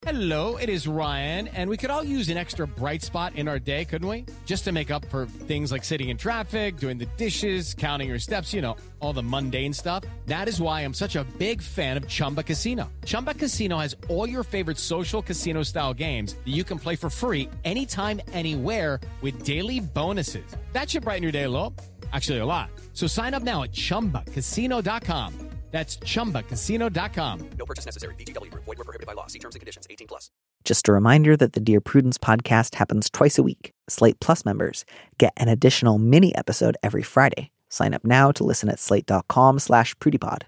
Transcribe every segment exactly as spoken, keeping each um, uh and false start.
Hello, it is Ryan, and we could all use an extra bright spot in our day, couldn't we? Just to make up for things like sitting in traffic, doing the dishes, counting your steps, you know, all the mundane stuff. That is why I'm such a big fan of Chumba Casino. Chumba Casino has all your favorite social casino-style games that you can play for free anytime, anywhere with daily bonuses. That should brighten your day a little. Actually, a lot. So sign up now at chumba casino dot com. That's chumba casino dot com. No purchase necessary. V G W. Void where prohibited by law. See terms and conditions. eighteen plus. Just a reminder that the Dear Prudence podcast happens twice a week. Slate Plus members get an additional mini episode every Friday. Sign up now to listen at slate.com slash prudypod.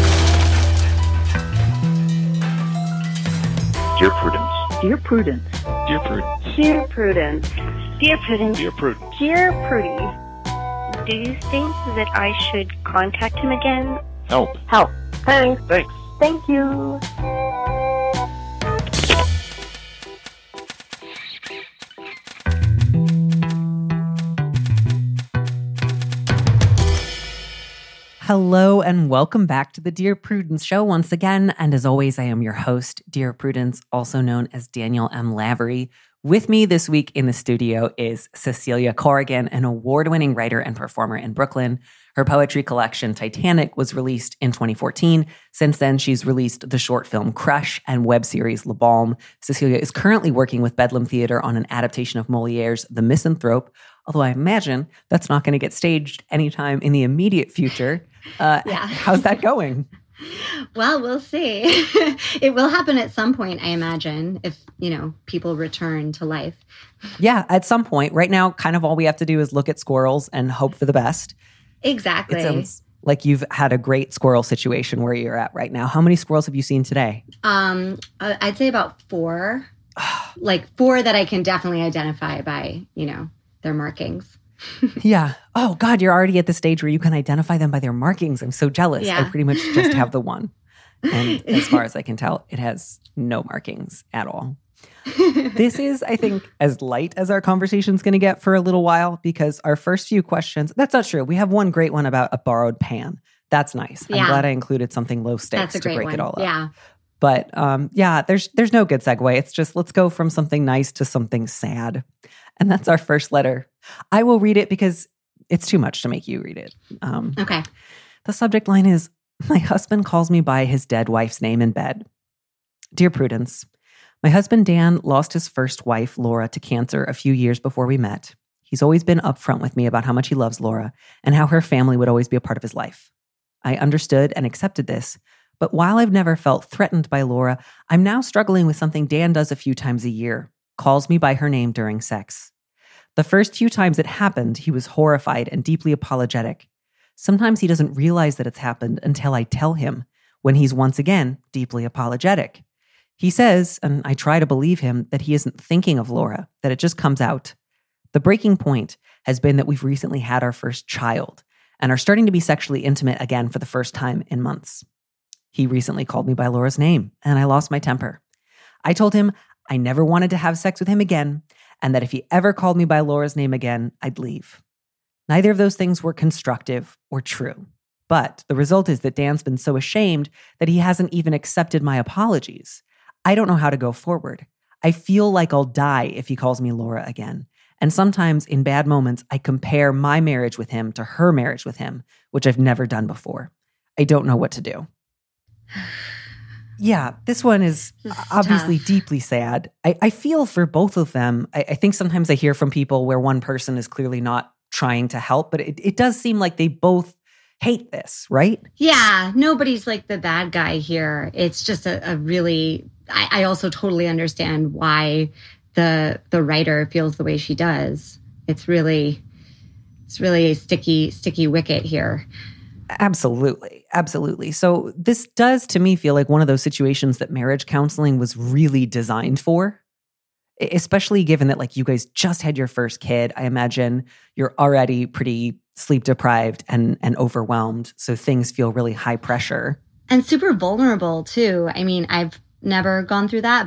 Dear Prudence. Dear Prudence. Dear Prudence. Dear Prudence. Dear Prudence. Dear Prudence. Dear Prudy. Do you think that I should contact him again? Help. Help. Thanks. Thanks. Thank you. Hello and welcome back to the Dear Prudence show once again. And as always, I am your host, Dear Prudence, also known as Daniel M. Lavery. With me this week in the studio is Cecilia Corrigan, an award-winning writer and performer in Brooklyn. Her poetry collection, Titanic, was released in twenty fourteen. Since then, she's released the short film Crush and web series Le Balm. Cecilia is currently working with Bedlam Theater on an adaptation of Moliere's The Misanthrope, although I imagine that's not going to get staged anytime in the immediate future. Uh, yeah. How's that going? Well, we'll see. It will happen at some point, I imagine, if, you know, people return to life. Yeah, at some point. Right now, kind of all we have to do is look at squirrels and hope for the best. Exactly. It sounds like you've had a great squirrel situation where you're at right now. How many squirrels have you seen today? Um, I'd say about four. Like four that I can definitely identify by, you know, their markings. Yeah. Oh, God, you're already at the stage where you can identify them by their markings. I'm so jealous. Yeah. I pretty much just have the one. And as far as I can tell, it has no markings at all. This is, I think, as light as our conversation's going to get for a little while, because our first few questions, that's not true. We have one great one about a borrowed pan. That's nice. Yeah. I'm glad I included something low stakes That's a to great break one. it all up. Yeah. But um, yeah, there's there's no good segue. It's just let's go from something nice to something sad. And that's our first letter. I will read it because it's too much to make you read it. Um, Okay. The subject line is, my husband calls me by his dead wife's name in bed. Dear Prudence, my husband Dan lost his first wife, Laura, to cancer a few years before we met. He's always been upfront with me about how much he loves Laura and how her family would always be a part of his life. I understood and accepted this, but while I've never felt threatened by Laura, I'm now struggling with something Dan does a few times a year. Calls me by her name during sex. The first few times it happened, he was horrified and deeply apologetic. Sometimes he doesn't realize that it's happened until I tell him, when he's once again deeply apologetic. He says, and I try to believe him, that he isn't thinking of Laura, that it just comes out. The breaking point has been that we've recently had our first child and are starting to be sexually intimate again for the first time in months. He recently called me by Laura's name, and I lost my temper. I told him I never wanted to have sex with him again, and that if he ever called me by Laura's name again, I'd leave. Neither of those things were constructive or true. But the result is that Dan's been so ashamed that he hasn't even accepted my apologies. I don't know how to go forward. I feel like I'll die if he calls me Laura again. And sometimes in bad moments, I compare my marriage with him to her marriage with him, which I've never done before. I don't know what to do. Yeah, this one is, This is obviously tough. deeply sad. I, I feel for both of them. I, I think sometimes I hear from people where one person is clearly not trying to help, but it, it does seem like they both hate this, right? Yeah, nobody's like the bad guy here. It's just a, a really, I, I also totally understand why the the writer feels the way she does. It's really, it's really a sticky, sticky wicket here. Absolutely. Absolutely. So this does to me feel like one of those situations that marriage counseling was really designed for, especially given that like you guys just had your first kid. I imagine you're already pretty sleep deprived and, and overwhelmed. So things feel really high pressure. And super vulnerable too. I mean, I've never gone through that, but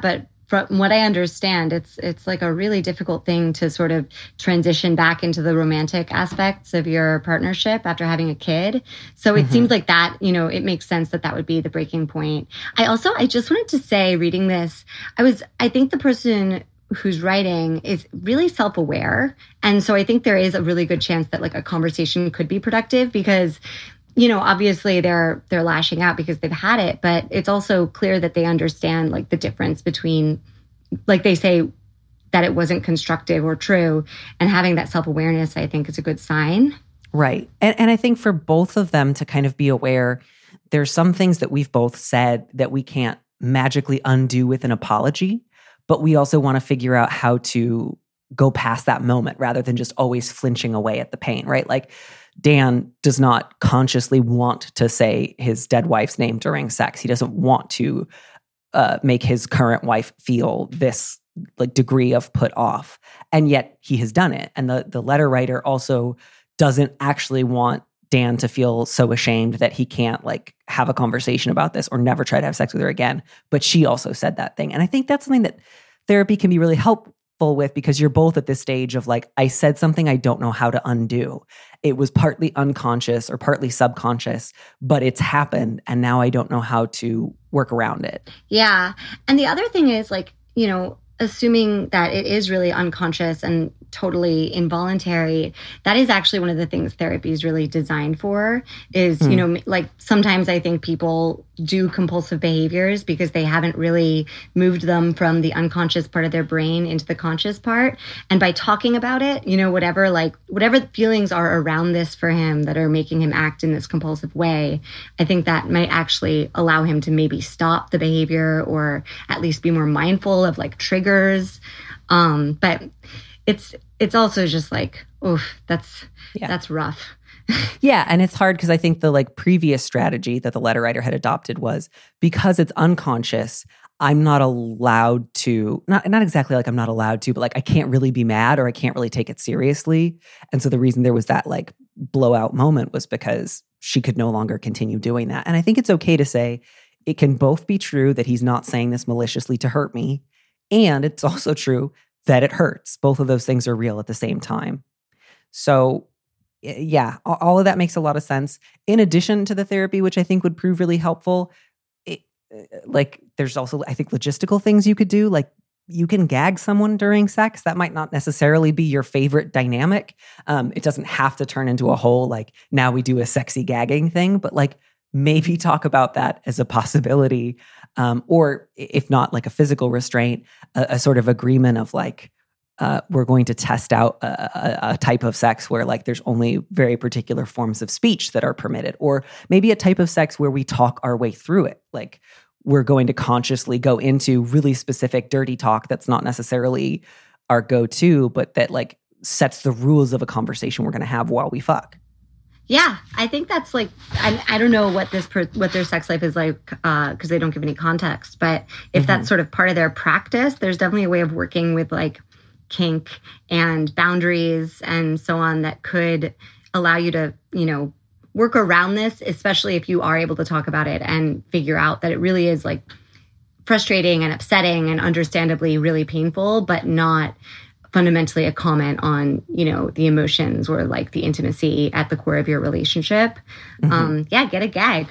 from what I understand, it's it's like a really difficult thing to sort of transition back into the romantic aspects of your partnership after having a kid. So it mm-hmm. seems like that, you know, it makes sense that that would be the breaking point. I also, I just wanted to say, reading this, I was, I think the person who's writing is really self-aware. And so I think there is a really good chance that like a conversation could be productive because, you know, obviously they're they're lashing out because they've had it, but it's also clear that they understand like the difference between, like they say that it wasn't constructive or true, and having that self-awareness, I think, is a good sign. Right. And and I think for both of them to kind of be aware, there's some things that we've both said that we can't magically undo with an apology, but we also want to figure out how to go past that moment rather than just always flinching away at the pain, right? Like, Dan does not consciously want to say his dead wife's name during sex. He doesn't want to uh, make his current wife feel this like degree of put off, and yet he has done it. And the the letter writer also doesn't actually want Dan to feel so ashamed that he can't like have a conversation about this or never try to have sex with her again. But she also said that thing, and I think that's something that therapy can be really helpful with, because you're both at this stage of like, I said something I don't know how to undo. It was partly unconscious or partly subconscious, but it's happened, and now I don't know how to work around it. Yeah. And the other thing is like, you know, assuming that it is really unconscious and totally involuntary, that is actually one of the things therapy is really designed for is, mm. you know, like sometimes I think people do compulsive behaviors because they haven't really moved them from the unconscious part of their brain into the conscious part. And by talking about it, you know, whatever, like whatever feelings are around this for him that are making him act in this compulsive way, I think that might actually allow him to maybe stop the behavior or at least be more mindful of like triggers. Um, but it's it's also just like, oof, that's yeah. that's rough. Yeah, and it's hard because I think the like previous strategy that the letter writer had adopted was because it's unconscious, I'm not allowed to, not not exactly like I'm not allowed to, but like I can't really be mad or I can't really take it seriously. And so the reason there was that like blowout moment was because she could no longer continue doing that. And I think it's okay to say it can both be true that he's not saying this maliciously to hurt me, and it's also true that it hurts. Both of those things are real at the same time. So yeah, all of that makes a lot of sense. In addition to the therapy, which I think would prove really helpful, it, like there's also, I think, logistical things you could do. Like you can gag someone during sex. That might not necessarily be your favorite dynamic. Um, it doesn't have to turn into a whole, like, now we do a sexy gagging thing, but like maybe talk about that as a possibility. Um, or if not like a physical restraint, a, a sort of agreement of like, uh, we're going to test out a, a, a type of sex where like there's only very particular forms of speech that are permitted, or maybe a type of sex where we talk our way through it. Like we're going to consciously go into really specific dirty talk that's not necessarily our go-to, but that like sets the rules of a conversation we're going to have while we fuck. Yeah, I think that's like, I, I don't know what this per, what their sex life is like because uh, they don't give any context. But if mm-hmm. that's sort of part of their practice, there's definitely a way of working with like kink and boundaries and so on that could allow you to, you know, work around this, especially if you are able to talk about it and figure out that it really is like frustrating and upsetting and understandably really painful, but not fundamentally a comment on, you know, the emotions or like the intimacy at the core of your relationship. Mm-hmm. Um, yeah, get a gag.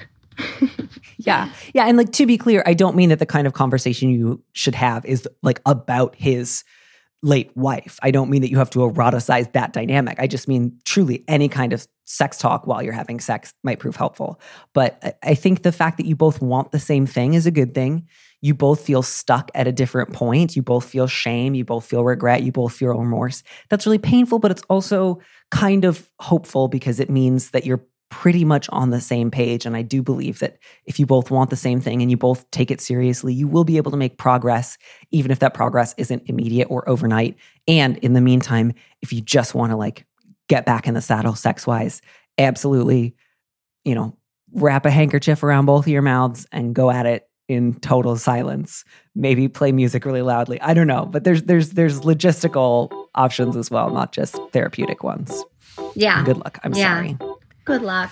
yeah. Yeah. And like, to be clear, I don't mean that the kind of conversation you should have is like about his late wife. I don't mean that you have to eroticize that dynamic. I just mean truly any kind of sex talk while you're having sex might prove helpful. But I think the fact that you both want the same thing is a good thing. You both feel stuck at a different point. You both feel shame. You both feel regret. You both feel remorse. That's really painful, but it's also kind of hopeful because it means that you're pretty much on the same page. And I do believe that if you both want the same thing and you both take it seriously, you will be able to make progress, even if that progress isn't immediate or overnight. And in the meantime, if you just want to like get back in the saddle sex-wise, absolutely, you know, wrap a handkerchief around both of your mouths and go at it in total silence. Maybe play music really loudly. I don't know, but there's there's there's logistical options as well, not just therapeutic ones. Yeah. And good luck. I'm yeah. sorry. Good luck.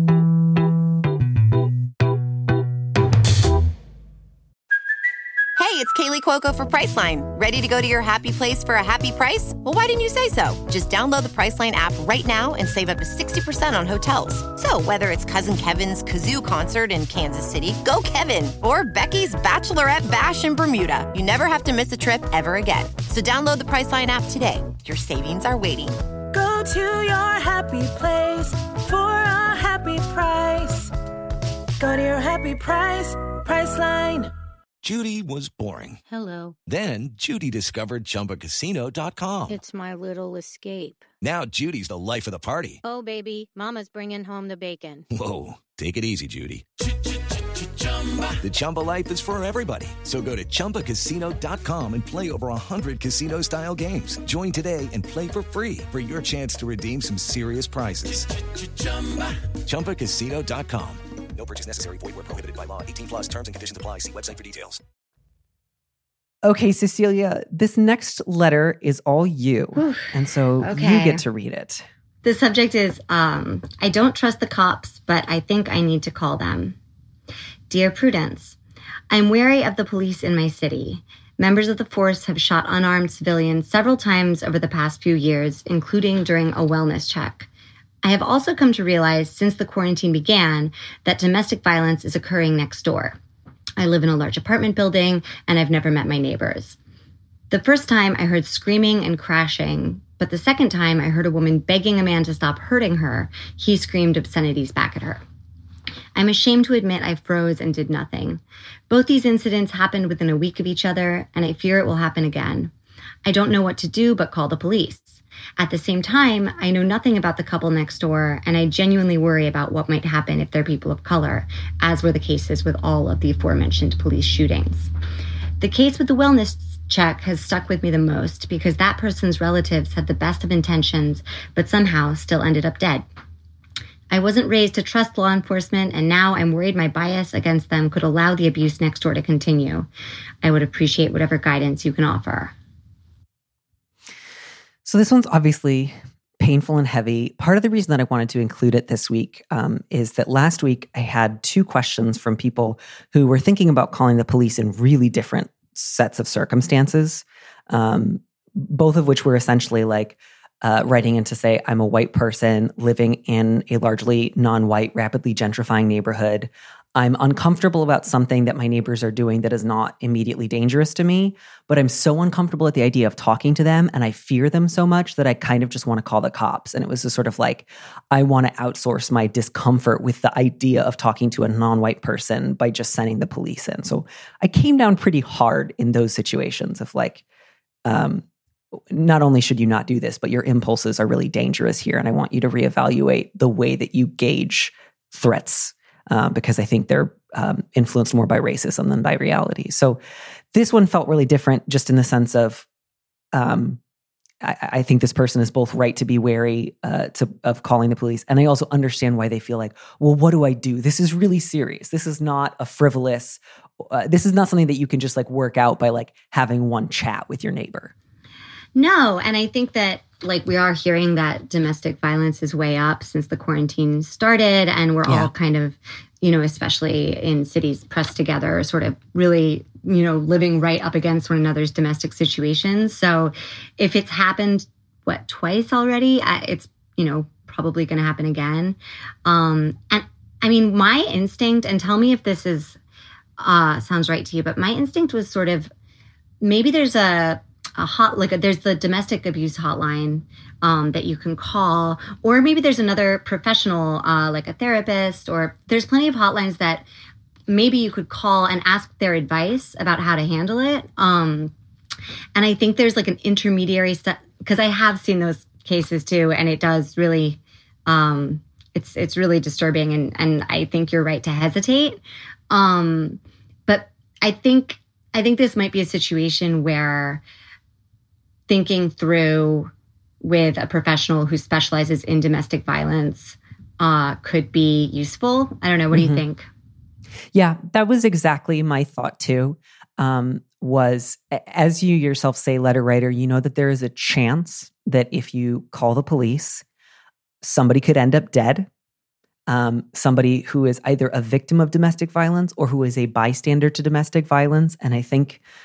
Hey, it's Kaylee Cuoco for Priceline. Ready to go to your happy place for a happy price? Well, why didn't you say so? Just download the Priceline app right now and save up to sixty percent on hotels. So whether it's Cousin Kevin's Kazoo Concert in Kansas City, go Kevin, or Becky's Bachelorette Bash in Bermuda, you never have to miss a trip ever again. So download the Priceline app today. Your savings are waiting. Go to your happy place for a happy price. Go to your happy price, Priceline. Judy was boring. Hello. Then Judy discovered Chumba Casino dot com. It's my little escape. Now Judy's the life of the party. Oh, baby, mama's bringing home the bacon. Whoa, take it easy, Judy. The Chumba life is for everybody. So go to Chumba Casino dot com and play over one hundred casino-style games. Join today and play for free for your chance to redeem some serious prizes. Chumba Casino dot com. No purchase necessary. Void where prohibited by law. eighteen plus terms and conditions apply. See website for details. Okay, Cecilia, this next letter is all you. Whew. And so Okay. you get to read it. The subject is, um, I don't trust the cops, but I think I need to call them. Dear Prudence, I'm wary of the police in my city. Members of the force have shot unarmed civilians several times over the past few years, including during a wellness check. I have also come to realize since the quarantine began that domestic violence is occurring next door. I live in a large apartment building and I've never met my neighbors. The first time I heard screaming and crashing, but the second time I heard a woman begging a man to stop hurting her. He screamed obscenities back at her. I'm ashamed to admit I froze and did nothing. Both these incidents happened within a week of each other, and I fear it will happen again. I don't know what to do but call the police. At the same time, I know nothing about the couple next door, and I genuinely worry about what might happen if they're people of color, as were the cases with all of the aforementioned police shootings. The case with the wellness check has stuck with me the most because that person's relatives had the best of intentions, but somehow still ended up dead. I wasn't raised to trust law enforcement, and now I'm worried my bias against them could allow the abuse next door to continue. I would appreciate whatever guidance you can offer. So this one's obviously painful and heavy. Part of the reason that I wanted to include it this week um, is that last week I had two questions from people who were thinking about calling the police in really different sets of circumstances, um, both of which were essentially like uh, writing in to say, I'm a white person living in a largely non-white, rapidly gentrifying neighborhood. I'm uncomfortable about something that my neighbors are doing that is not immediately dangerous to me, but I'm so uncomfortable at the idea of talking to them and I fear them so much that I kind of just want to call the cops. And it was a sort of like, I want to outsource my discomfort with the idea of talking to a non-white person by just sending the police in. So I came down pretty hard in those situations of like, um, not only should you not do this, but your impulses are really dangerous here. And I want you to reevaluate the way that you gauge threats. Um, because I think they're um, influenced more by racism than by reality. So this one felt really different just in the sense of, um, I, I think this person is both right to be wary uh, to, of calling the police. And I also understand why they feel like, well, what do I do? This is really serious. This is not a frivolous, uh, this is not something that you can just like work out by like having one chat with your neighbor. No, and I think that like we are hearing that domestic violence is way up since the quarantine started, and we're yeah. all kind of, you know, especially in cities pressed together, sort of really, you know, living right up against one another's domestic situations. So if it's happened, what, twice already, it's, you know, probably going to happen again. Um, and I mean, my instinct, and tell me if this is uh, sounds right to you, but my instinct was sort of, maybe there's a, a hot, like a, there's the domestic abuse hotline um, that you can call, or maybe there's another professional, uh, like a therapist, or there's plenty of hotlines that maybe you could call and ask their advice about how to handle it. Um, and I think there's like an intermediary step, because I have seen those cases too, and it does really, um, it's it's really disturbing, and and I think you're right to hesitate. Um, but I think I think this might be a situation where thinking through with a professional who specializes in domestic violence uh, could be useful. I don't know. What mm-hmm. do you think? Yeah, that was exactly my thought too. Um, was, as you yourself say, letter writer, you know that there is a chance that if you call the police, somebody could end up dead. Um, somebody who is either a victim of domestic violence or who is a bystander to domestic violence. And I think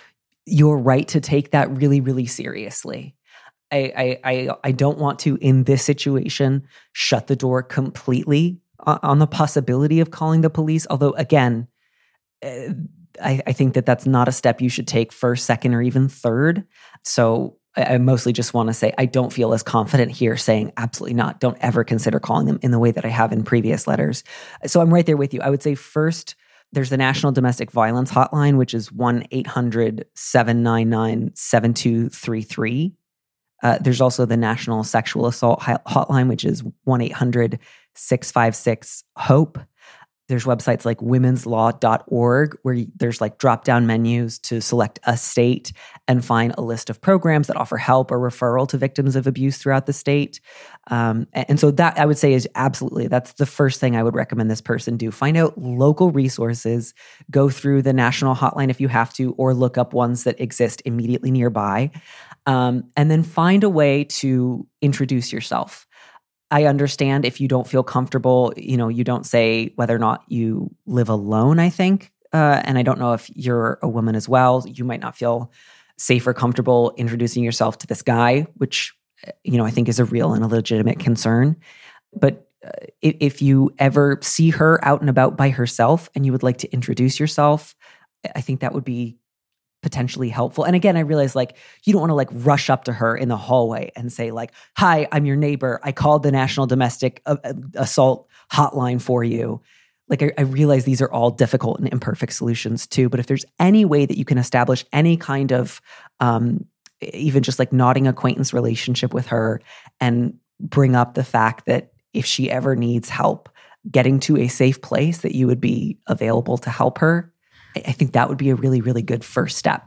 you're right to take that really, really seriously. I, I, I, I don't want to, in this situation, shut the door completely on the possibility of calling the police. Although, again, I, I think that that's not a step you should take first, second, or even third. So I, I mostly just want to say I don't feel as confident here saying absolutely not. Don't ever consider calling them in the way that I have in previous letters. So I'm right there with you. I would say first, there's the National Domestic Violence Hotline, which is one eight hundred seven nine nine seven two three three. Uh, there's also the National Sexual Assault Hotline, which is one eight hundred six five six HOPE. There's websites like women's law dot org where there's like drop-down menus to select a state and find a list of programs that offer help or referral to victims of abuse throughout the state. Um, and so that I would say is absolutely, that's the first thing I would recommend this person do. Find out local resources, go through the national hotline if you have to, or look up ones that exist immediately nearby. Um, and then find a way to introduce yourself. I understand if you don't feel comfortable, you know, you don't say whether or not you live alone, I think. Uh, and I don't know if you're a woman as well. You might not feel safe or comfortable introducing yourself to this guy, which, you know, I think is a real and a legitimate concern. But uh, if, if you ever see her out and about by herself and you would like to introduce yourself, I think that would be potentially helpful. And again, I realize like you don't want to like rush up to her in the hallway and say like, "Hi, I'm your neighbor. I called the National Domestic Assault Hotline for you." Like I, I realize these are all difficult and imperfect solutions too. But if there's any way that you can establish any kind of um, even just like nodding acquaintance relationship with her and bring up the fact that if she ever needs help getting to a safe place, that you would be available to help her, I think that would be a really, really good first step.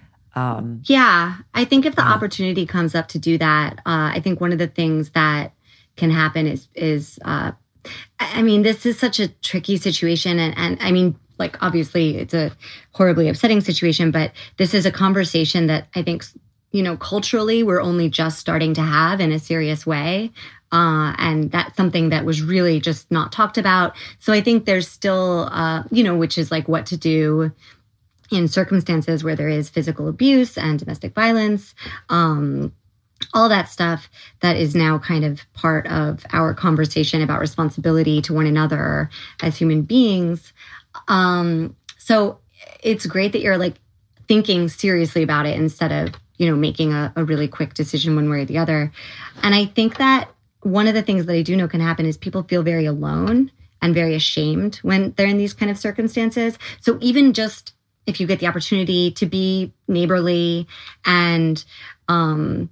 Um, yeah, I think if the yeah. opportunity comes up to do that, uh, I think one of the things that can happen is, is uh, I mean, this is such a tricky situation. And, and I mean, like, obviously it's a horribly upsetting situation, but this is a conversation that I think, you know, culturally we're only just starting to have in a serious way. Uh, and that's something that was really just not talked about. So I think there's still, uh, you know, which is like what to do in circumstances where there is physical abuse and domestic violence, um, all that stuff that is now kind of part of our conversation about responsibility to one another as human beings. Um, so it's great that you're like thinking seriously about it instead of, you know, making a, a really quick decision one way or the other. And I think that one of the things that I do know can happen is people feel very alone and very ashamed when they're in these kind of circumstances. So even just if you get the opportunity to be neighborly and, um,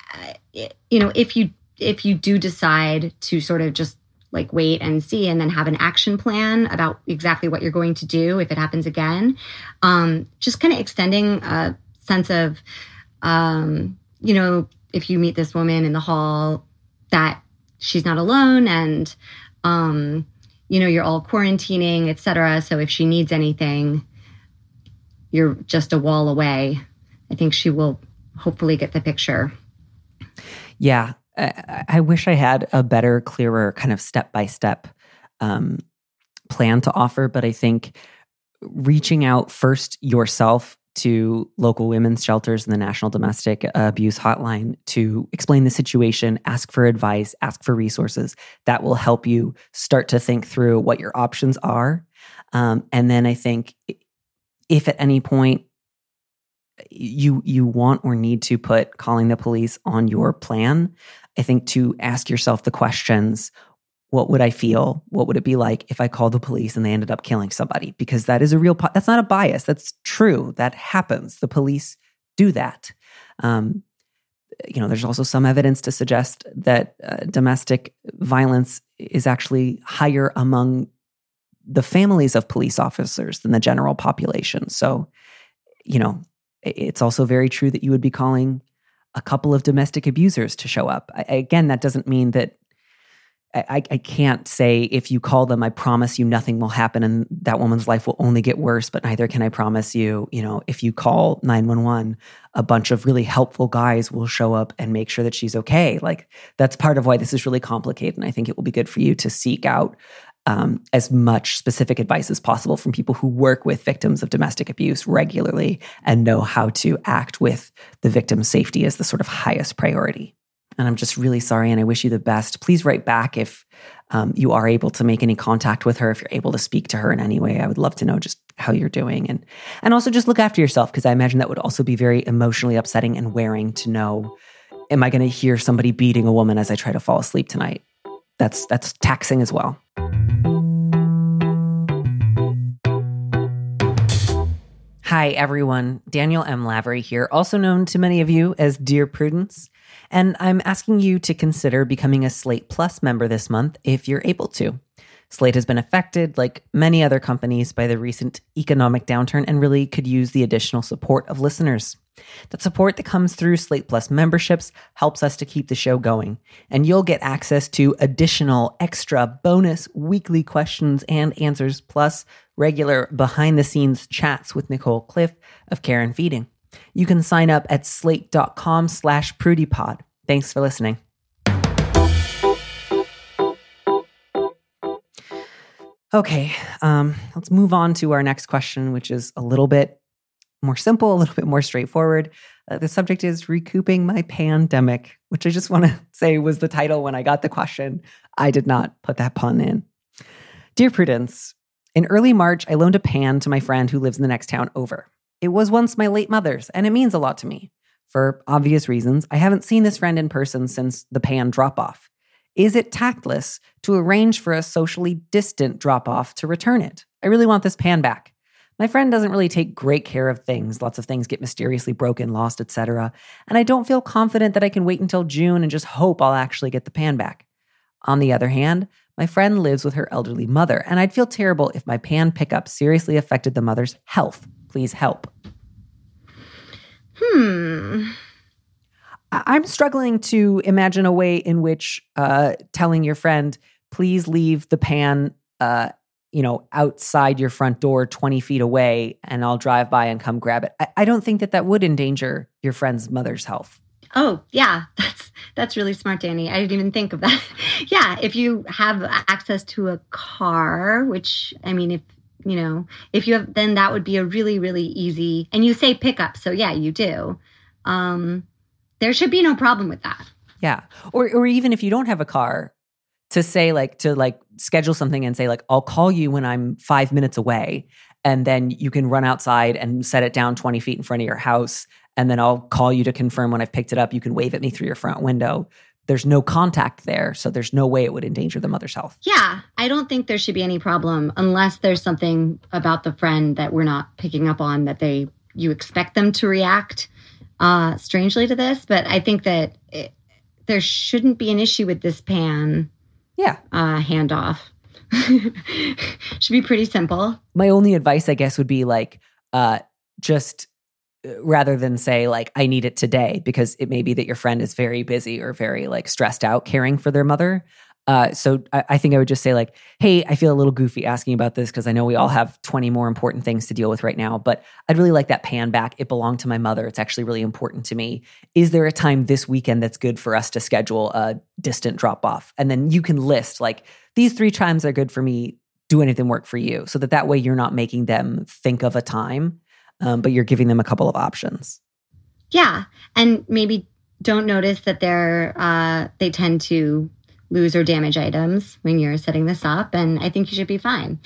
you know, if you if you do decide to sort of just like wait and see and then have an action plan about exactly what you're going to do if it happens again, um, just kind of extending a sense of, um, you know, if you meet this woman in the hall, that she's not alone and, um, you know, you're all quarantining, et cetera. So if she needs anything, you're just a wall away. I think she will hopefully get the picture. Yeah. I, I wish I had a better, clearer kind of step-by-step um, plan to offer, but I think reaching out first yourself to local women's shelters and the National Domestic Abuse Hotline to explain the situation, ask for advice, ask for resources. That will help you start to think through what your options are. Um, and then I think if at any point you you want or need to put calling the police on your plan, I think to ask yourself the questions, what would I feel? What would it be like if I called the police and they ended up killing somebody? Because that is a real, that's not a bias. That's true. That happens. The police do that. Um, you know, there's also some evidence to suggest that uh, domestic violence is actually higher among the families of police officers than the general population. So, you know, it's also very true that you would be calling a couple of domestic abusers to show up. I, again, that doesn't mean that I, I can't say if you call them, I promise you nothing will happen and that woman's life will only get worse, but neither can I promise you, you know, if you call nine one one, a bunch of really helpful guys will show up and make sure that she's okay. Like that's part of why this is really complicated. And I think it will be good for you to seek out um, as much specific advice as possible from people who work with victims of domestic abuse regularly and know how to act with the victim's safety as the sort of highest priority. And I'm just really sorry, and I wish you the best. Please write back if um, you are able to make any contact with her, if you're able to speak to her in any way. I would love to know just how you're doing. And, and also just look after yourself, because I imagine that would also be very emotionally upsetting and wearing to know, am I going to hear somebody beating a woman as I try to fall asleep tonight? That's, that's taxing as well. Hi, everyone. Daniel M. Lavery here, also known to many of you as Dear Prudence. And I'm asking you to consider becoming a Slate Plus member this month if you're able to. Slate has been affected, like many other companies, by the recent economic downturn and really could use the additional support of listeners. The support that comes through Slate Plus memberships helps us to keep the show going. And you'll get access to additional extra bonus weekly questions and answers, plus regular behind-the-scenes chats with Nicole Cliff of Care and Feeding. You can sign up at slate.com slash prudypod. Thanks for listening. Okay, um, let's move on to our next question, which is a little bit more simple, a little bit more straightforward. Uh, the subject is recouping my pandemic, which I just want to say was the title when I got the question. I did not put that pun in. Dear Prudence, in early March, I loaned a pan to my friend who lives in the next town over. It was once my late mother's, and it means a lot to me. For obvious reasons, I haven't seen this friend in person since the pan drop-off. Is it tactless to arrange for a socially distant drop-off to return it? I really want this pan back. My friend doesn't really take great care of things. Lots of things get mysteriously broken, lost, et cetera. And I don't feel confident that I can wait until June and just hope I'll actually get the pan back. On the other hand, my friend lives with her elderly mother, and I'd feel terrible if my pan pickup seriously affected the mother's health. Please help. Hmm. I'm struggling to imagine a way in which uh, telling your friend, please leave the pan, uh, you know, outside your front door twenty feet away and I'll drive by and come grab it. I, I don't think that that would endanger your friend's mother's health. Oh, yeah, that's that's really smart, Danny. I didn't even think of that. Yeah, if you have access to a car, which, I mean, if, you know, if you have, then that would be a really, really easy, and you say pickup, so yeah, you do. Um, there should be no problem with that. Yeah. Or or even if you don't have a car, to say like, to like schedule something and say like, I'll call you when I'm five minutes away. And then you can run outside and set it down twenty feet in front of your house. And then I'll call you to confirm when I've picked it up. You can wave at me through your front window. There's no contact there. So there's no way it would endanger the mother's health. Yeah. I don't think there should be any problem unless there's something about the friend that we're not picking up on, that they, you expect them to react uh, strangely to this. But I think that it, there shouldn't be an issue with this pan yeah. uh, handoff. Should be pretty simple. My only advice, I guess, would be like, uh, just rather than say like, I need it today, because it may be that your friend is very busy or very like stressed out caring for their mother. Uh, so I, I think I would just say like, hey, I feel a little goofy asking about this because I know we all have twenty more important things to deal with right now, but I'd really like that pan back. It belonged to my mother. It's actually really important to me. Is there a time this weekend that's good for us to schedule a distant drop off? And then you can list like, these three times are good for me. Do anything work for you? So that that way you're not making them think of a time, um, but you're giving them a couple of options. Yeah. And maybe don't notice that they're, uh, they tend to lose or damage items when you're setting this up. And I think you should be fine.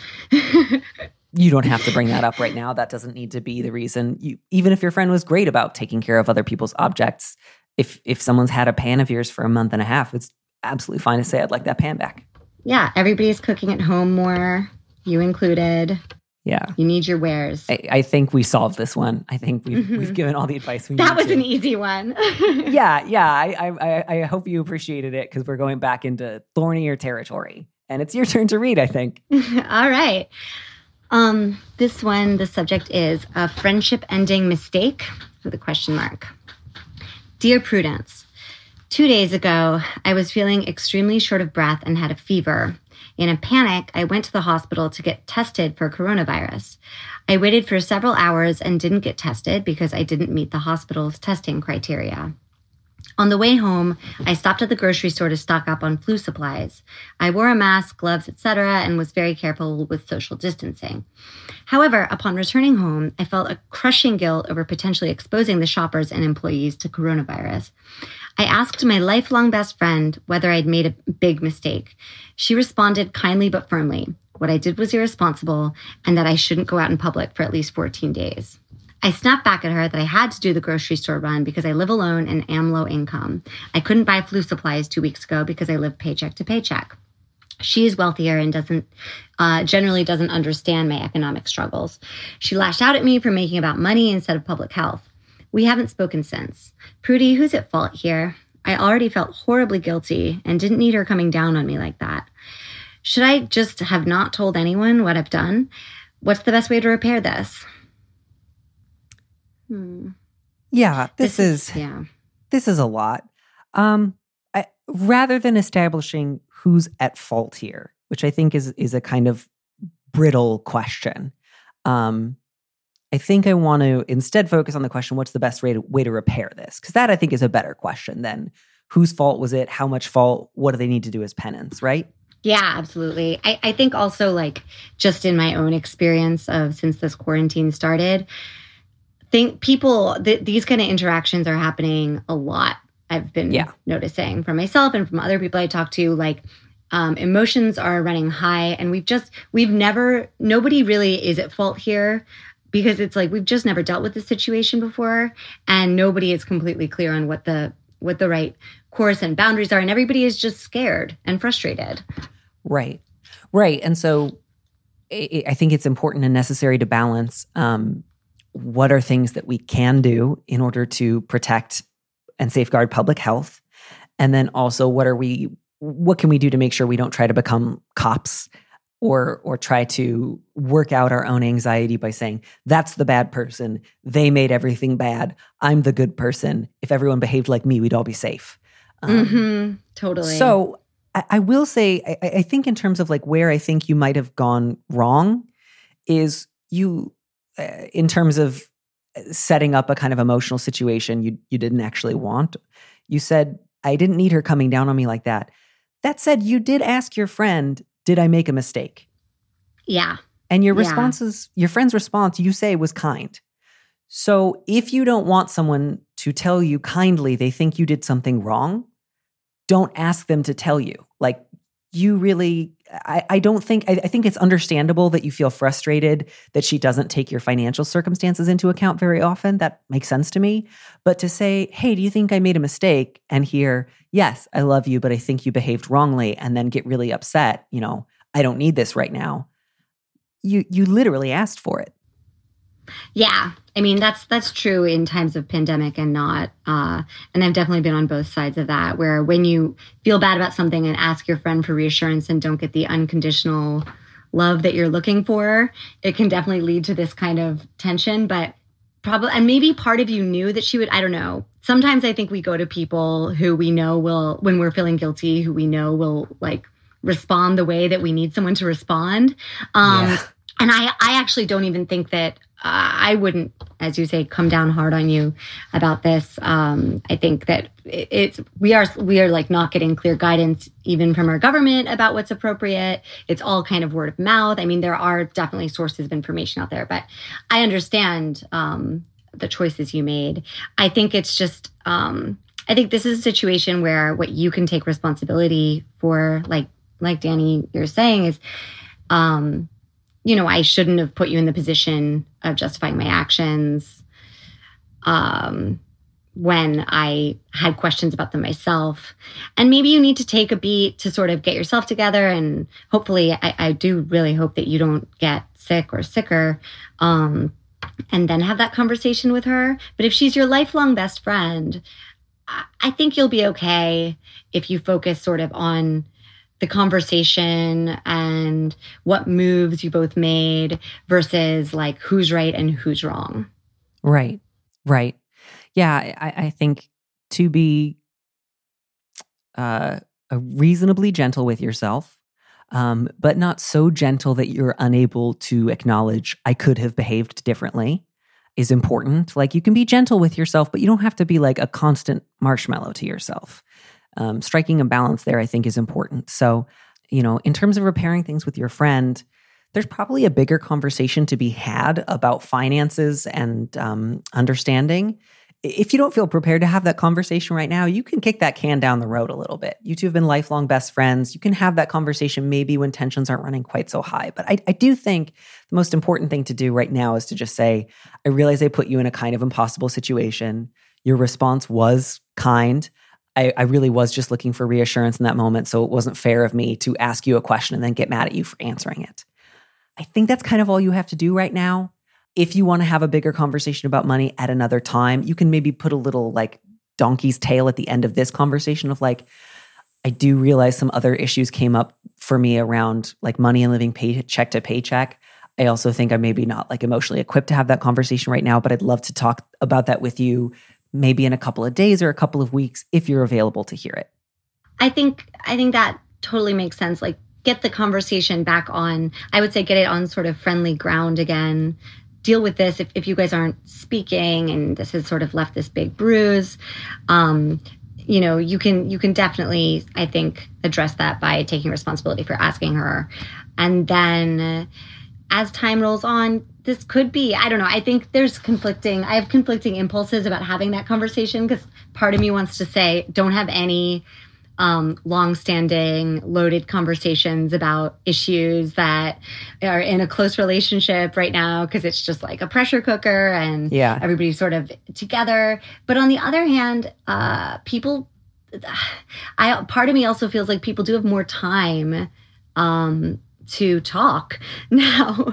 You don't have to bring that up right now. That doesn't need to be the reason. You, even if your friend was great about taking care of other people's objects, if if someone's had a pan of yours for a month and a half, it's absolutely fine to say, I'd like that pan back. Yeah, everybody's cooking at home more, you included. Yeah. You need your wares. I, I think we solved this one. I think we've Mm-hmm. we've given all the advice we that need was to. an easy one. yeah, yeah. I, I I hope you appreciated it, because we're going back into thornier territory. And it's your turn to read, I think. All right. Um, this one, the subject is a friendship ending mistake with a question mark. Dear Prudence, two days ago, I was feeling extremely short of breath and had a fever. In a panic, I went to the hospital to get tested for coronavirus. I waited for several hours and didn't get tested because I didn't meet the hospital's testing criteria. On the way home, I stopped at the grocery store to stock up on flu supplies. I wore a mask, gloves, et cetera, and was very careful with social distancing. However, upon returning home, I felt a crushing guilt over potentially exposing the shoppers and employees to coronavirus. I asked my lifelong best friend whether I'd made a big mistake. She responded kindly but firmly. What I did was irresponsible and that I shouldn't go out in public for at least fourteen days. I snapped back at her that I had to do the grocery store run because I live alone and am low income. I couldn't buy flu supplies two weeks ago because I live paycheck to paycheck. She is wealthier and doesn't uh, generally doesn't understand my economic struggles. She lashed out at me for making about money instead of public health. We haven't spoken since. Prudie, who's at fault here? I already felt horribly guilty and didn't need her coming down on me like that. Should I just have not told anyone what I've done? What's the best way to repair this? Hmm. Yeah, this, this is, is yeah. This is a lot. Um, I, rather than establishing who's at fault here, which I think is is a kind of brittle question, um, I think I want to instead focus on the question: what's the best way to way to repair this? Because that I think is a better question than whose fault was it, how much fault, what do they need to do as penance, right? Yeah, absolutely. I, I think also, like, just in my own experience of since this quarantine started, think people, th- these kind of interactions are happening a lot. I've been yeah. noticing from myself and from other people I talk to, like, um, emotions are running high, and we've just, we've never, nobody really is at fault here because it's like, we've just never dealt with this situation before, and nobody is completely clear on what the, what the right course and boundaries are, and everybody is just scared and frustrated. Right. Right. And so I, I think it's important and necessary to balance, um, what are things that we can do in order to protect and safeguard public health? And then also what are we, what can we do to make sure we don't try to become cops or, or try to work out our own anxiety by saying, that's the bad person. They made everything bad. I'm the good person. If everyone behaved like me, we'd all be safe. Um, mm-hmm. Totally. So I, I will say, I, I think in terms of like where I think you might have gone wrong is you, in terms of setting up a kind of emotional situation you you didn't actually want. You said, I didn't need her coming down on me like that. That said, you did ask your friend, did I make a mistake? Yeah. And your yeah. responses, your friend's response, you say was kind. So if you don't want someone to tell you kindly they think you did something wrong, don't ask them to tell you. Like, you really, I, I don't think, I, I think it's understandable that you feel frustrated that she doesn't take your financial circumstances into account very often. That makes sense to me. But to say, hey, do you think I made a mistake? And hear, yes, I love you, but I think you behaved wrongly, and then get really upset, you know, I don't need this right now. You you literally asked for it. Yeah. I mean, that's that's true in times of pandemic and not. Uh, and I've definitely been on both sides of that, where when you feel bad about something and ask your friend for reassurance and don't get the unconditional love that you're looking for, it can definitely lead to this kind of tension. But probably, and maybe part of you knew that she would, I don't know. Sometimes I think we go to people who we know will, when we're feeling guilty, who we know will like respond the way that we need someone to respond. Um, yeah. And I, I actually don't even think that uh, I wouldn't, as you say, come down hard on you about this. Um, I think that it, it's we are we are like not getting clear guidance even from our government about what's appropriate. It's all kind of word of mouth. I mean, there are definitely sources of information out there, but I understand um, the choices you made. I think it's just um, I think this is a situation where what you can take responsibility for, like like Danny, you're saying, is. Um, you know, I shouldn't have put you in the position of justifying my actions um, when I had questions about them myself. And maybe you need to take a beat to sort of get yourself together. And hopefully, I, I do really hope that you don't get sick or sicker um, and then have that conversation with her. But if she's your lifelong best friend, I think you'll be okay if you focus sort of on the conversation and what moves you both made versus like who's right and who's wrong. Right, right. Yeah, I, I think to be uh, reasonably gentle with yourself, um, but not so gentle that you're unable to acknowledge I could have behaved differently. is important. Like, you can be gentle with yourself, but you don't have to be like a constant marshmallow to yourself. Um, striking a balance there, I think, is important. So, you know, in terms of repairing things with your friend, there's probably a bigger conversation to be had about finances and um, understanding. If you don't feel prepared to have that conversation right now, you can kick that can down the road a little bit. You two have been lifelong best friends. You can have that conversation maybe when tensions aren't running quite so high. But I, I do think the most important thing to do right now is to just say, I realize I put you in a kind of impossible situation. Your response was kind. I, I really was just looking for reassurance in that moment, so it wasn't fair of me to ask you a question and then get mad at you for answering it. I think that's kind of all you have to do right now. If you want to have a bigger conversation about money at another time, you can maybe put a little like donkey's tail at the end of this conversation of like, I do realize some other issues came up for me around like money and living paycheck to paycheck. I also think I'm maybe not like emotionally equipped to have that conversation right now, but I'd love to talk about that with you maybe in a couple of days or a couple of weeks if you're available to hear it. I think I think that totally makes sense. Like, get the conversation back on, I would say get it on sort of friendly ground again. Deal with this if, if you guys aren't speaking and this has sort of left this big bruise. Um, you know, you can you can definitely, I think, address that by taking responsibility for asking her. And then uh, as time rolls on, this could be, I don't know, I think there's conflicting, I have conflicting impulses about having that conversation because part of me wants to say, don't have any Um, long-standing, loaded conversations about issues that are in a close relationship right now because it's just like a pressure cooker and yeah. everybody's sort of together. But on the other hand, uh, people, I part of me also feels like people do have more time um, to talk now,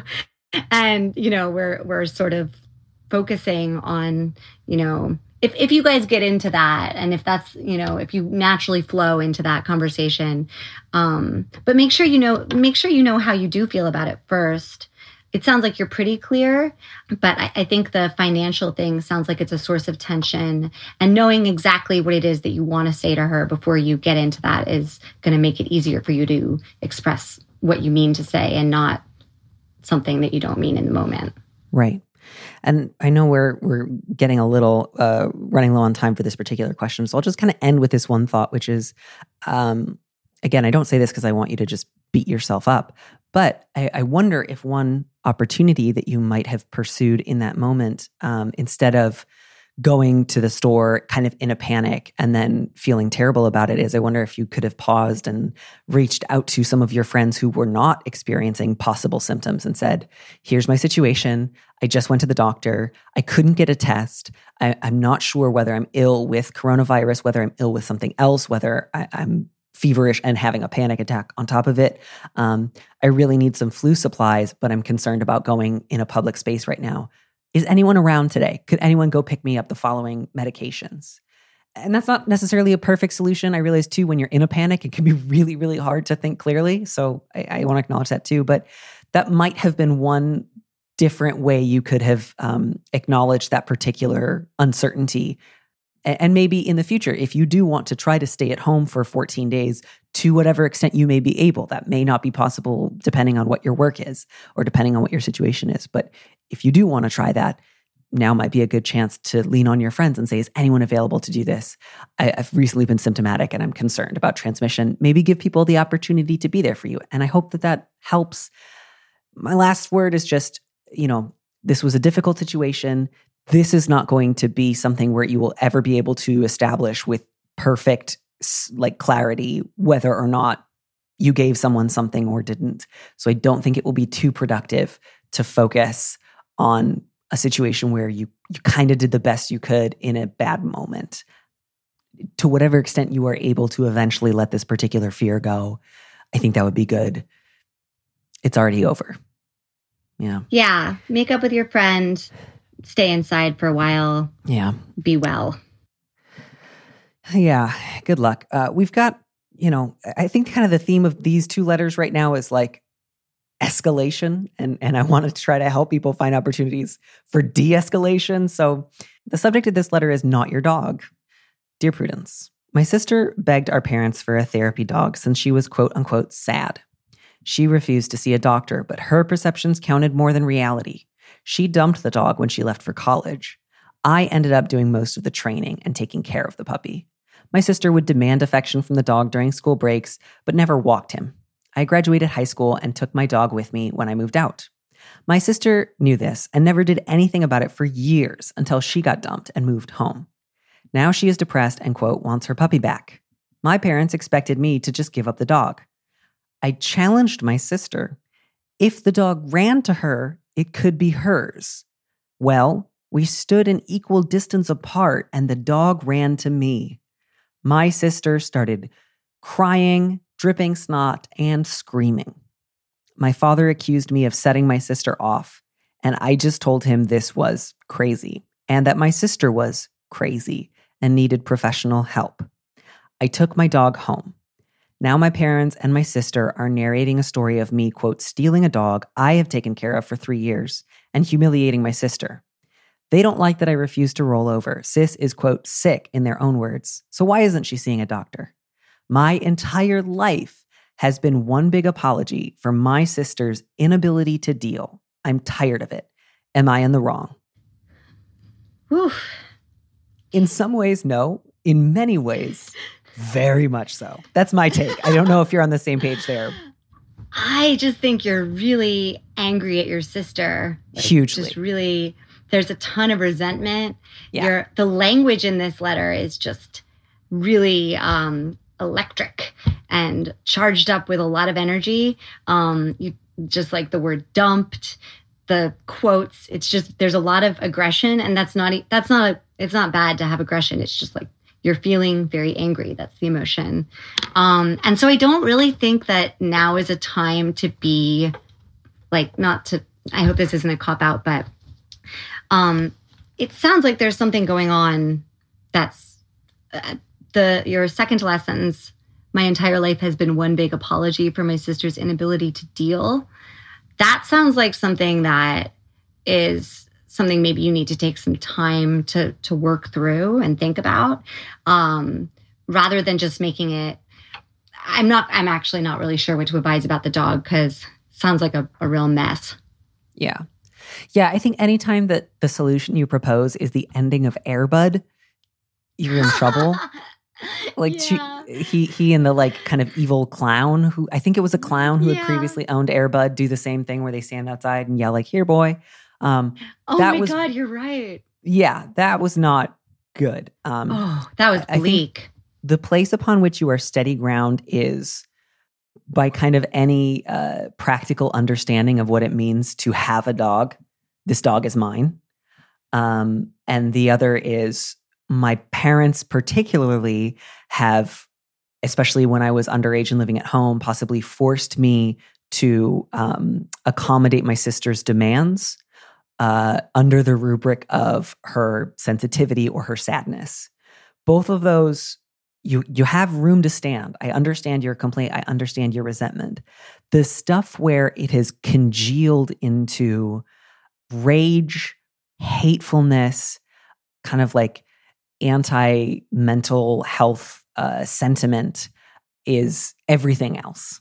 and you know we're we're sort of focusing on you know. If if you guys get into that, and if that's, you know, if you naturally flow into that conversation, um, but make sure you know, make sure you know how you do feel about it first. It sounds like you're pretty clear, but I, I think the financial thing sounds like it's a source of tension, and knowing exactly what it is that you want to say to her before you get into that is going to make it easier for you to express what you mean to say and not something that you don't mean in the moment. Right. And I know we're we're getting a little uh, running low on time for this particular question, so I'll just kind of end with this one thought, which is, um, again, I don't say this because I want you to just beat yourself up, but I, I wonder if one opportunity that you might have pursued in that moment, um, instead of going to the store kind of in a panic and then feeling terrible about it, is I wonder if you could have paused and reached out to some of your friends who were not experiencing possible symptoms and said, here's my situation. I just went to the doctor. I couldn't get a test. I, I'm not sure whether I'm ill with coronavirus, whether I'm ill with something else, whether I, I'm feverish and having a panic attack on top of it. Um, I really need some flu supplies, but I'm concerned about going in a public space right now. Is anyone around today? Could anyone go pick me up the following medications? And that's not necessarily a perfect solution. I realize too, when you're in a panic, it can be really, really hard to think clearly. So I, I want to acknowledge that too. But that might have been one different way you could have um, acknowledged that particular uncertainty. And, and maybe in the future, if you do want to try to stay at home for fourteen days, to whatever extent you may be able, that may not be possible depending on what your work is or depending on what your situation is. But if you do want to try that, now might be a good chance to lean on your friends and say, is anyone available to do this? I, I've recently been symptomatic and I'm concerned about transmission. Maybe give people the opportunity to be there for you. And I hope that that helps. My last word is just, you know, this was a difficult situation. This is not going to be something where you will ever be able to establish with perfect like clarity whether or not you gave someone something or didn't. So I don't think it will be too productive to focus on a situation where you you kind of did the best you could in a bad moment. To whatever extent you are able to eventually let this particular fear go, I think that would be good. It's already over. Yeah. Yeah. Make up with your friend. Stay inside for a while. Yeah. Be well. Yeah. Good luck. Uh, we've got, you know, I think kind of the theme of these two letters right now is like escalation. And, and I want to try to help people find opportunities for de-escalation. So the subject of this letter is not your dog. Dear Prudence, my sister begged our parents for a therapy dog since she was quote unquote sad. She refused to see a doctor, but her perceptions counted more than reality. She dumped the dog when she left for college. I ended up doing most of the training and taking care of the puppy. My sister would demand affection from the dog during school breaks, but never walked him. I graduated high school and took my dog with me when I moved out. My sister knew this and never did anything about it for years until she got dumped and moved home. Now she is depressed and, quote, wants her puppy back. My parents expected me to just give up the dog. I challenged my sister. If the dog ran to her, it could be hers. Well, we stood an equal distance apart and the dog ran to me. My sister started crying, dripping snot, and screaming. My father accused me of setting my sister off, and I just told him this was crazy and that my sister was crazy and needed professional help. I took my dog home. Now my parents and my sister are narrating a story of me, quote, stealing a dog I have taken care of for three years and humiliating my sister. They don't like that I refuse to roll over. Sis is, quote, sick in their own words. So why isn't she seeing a doctor? My entire life has been one big apology for my sister's inability to deal. I'm tired of it. Am I in the wrong? Whew. In some ways, no. In many ways, very much so. That's my take. I don't know if you're on the same page there. I just think you're really angry at your sister. Like, hugely. Just really, there's a ton of resentment. Yeah. Your, the language in this letter is just really um, electric and charged up with a lot of energy. Um, you just like the word dumped, the quotes. It's just, there's a lot of aggression, and that's not, that's not, a, it's not bad to have aggression. It's just like, you're feeling very angry. That's the emotion. Um, and so I don't really think that now is a time to be like, not to, I hope this isn't a cop out, but um, it sounds like there's something going on that's uh, the, your second to last sentence. My entire life has been one big apology for my sister's inability to deal. That sounds like something that is something maybe you need to take some time to to work through and think about, um, rather than just making it. I'm not. I'm actually not really sure what to advise about the dog because it sounds like a, a real mess. Yeah, yeah. I think anytime that the solution you propose is the ending of Air Bud, you're in trouble. Like Yeah. she, he, he, and the like kind of evil clown who I think it was a clown who Yeah. had previously owned Air Bud do the same thing where they stand outside and yell like, "Here, boy." Um, Oh that my was, God, you're right. yeah, that was not good. Um, Oh, that was I think bleak. the place upon which you are steady ground is by kind of any uh, practical understanding of what it means to have a dog. This dog is mine. Um, and the other is my parents particularly have, especially when I was underage and living at home, possibly forced me to um, accommodate my sister's demands uh, under the rubric of her sensitivity or her sadness. Both of those, you you have room to stand. I understand your complaint. I understand your resentment. The stuff where it has congealed into rage, hatefulness, kind of like anti-mental health uh, sentiment is everything else.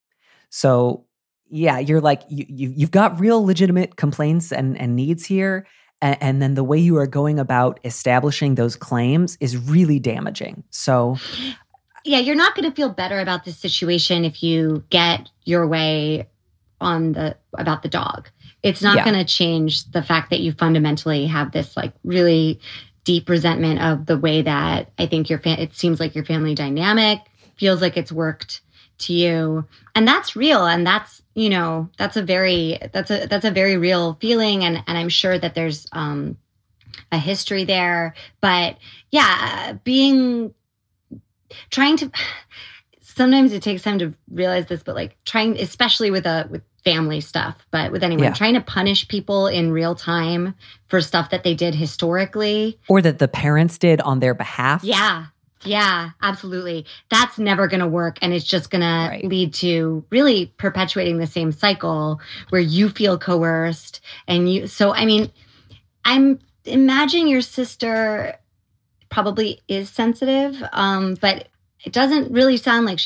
So yeah, you're like, you, you, you've got real legitimate complaints and, and needs here. And, and then the way you are going about establishing those claims is really damaging. So Yeah, you're not going to feel better about this situation if you get your way on the about the dog. It's not Yeah. going to change the fact that you fundamentally have this like really deep resentment of the way that I think your fa- it seems like your family dynamic feels like it's worked to you, and that's real, and that's, you know, that's a very that's a that's a very real feeling, and and I'm sure that there's um a history there. But yeah, being trying to sometimes it takes time to realize this, but like trying, especially with a with family stuff, but with anyone, Yeah. trying to punish people in real time for stuff that they did historically. or that the parents did on their behalf. Yeah. Yeah, absolutely. That's never going to work. And it's just going Right. to lead to really perpetuating the same cycle where you feel coerced. And you, so, I mean, I'm imagining your sister probably is sensitive, um, but it doesn't really sound like she's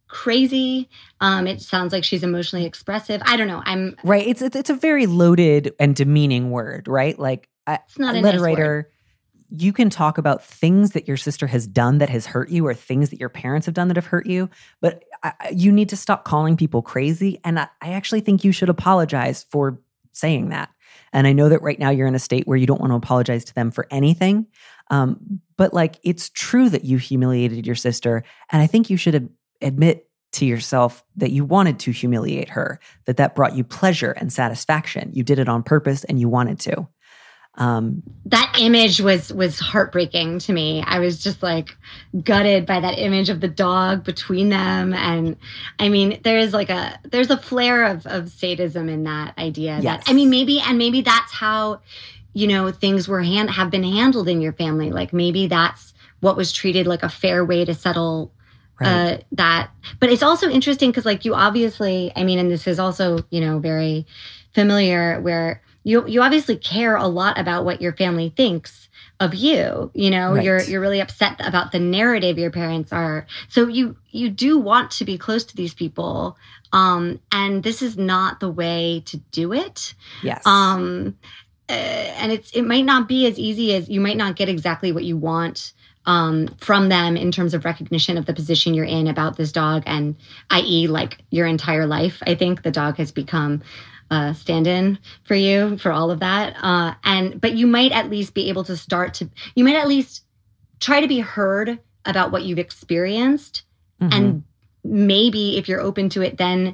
crazy. Um, it sounds like she's emotionally expressive. I don't know. I'm right. It's it's, it's a very loaded and demeaning word, right? Like it's not a a letter nice writer. word. You can talk about things that your sister has done that has hurt you, or things that your parents have done that have hurt you, but I, you need to stop calling people crazy. And I, I actually think you should apologize for saying that. And I know that right now you're in a state where you don't want to apologize to them for anything. Um, but like, it's true that you humiliated your sister. And I think you should ad- admit to yourself that you wanted to humiliate her, that that brought you pleasure and satisfaction. You did it on purpose and you wanted to. Um, that image was was heartbreaking to me. I was just like gutted by that image of the dog between them. And I mean, there's like a there's a flare of of sadism in that idea. Yes. That I mean, maybe and maybe that's how, you know, things were hand have been handled in your family. Like maybe that's what was treated like a fair way to settle right. uh, that. But it's also interesting because, like, you obviously, I mean, and this is also, you know, very familiar where. You you obviously care a lot about what your family thinks of you. You know, right. you're you're really upset about the narrative your parents are. So you you do want to be close to these people, um, and this is not the way to do it. Yes. Um, uh, and it's it might not be as easy as you might not get exactly what you want um, from them in terms of recognition of the position you're in about this dog, and that is, like your entire life. I think the dog has become. Uh, stand-in for you for all of that, uh, and but you might at least be able to start to. You might at least try to be heard about what you've experienced, mm-hmm. and maybe if you're open to it, then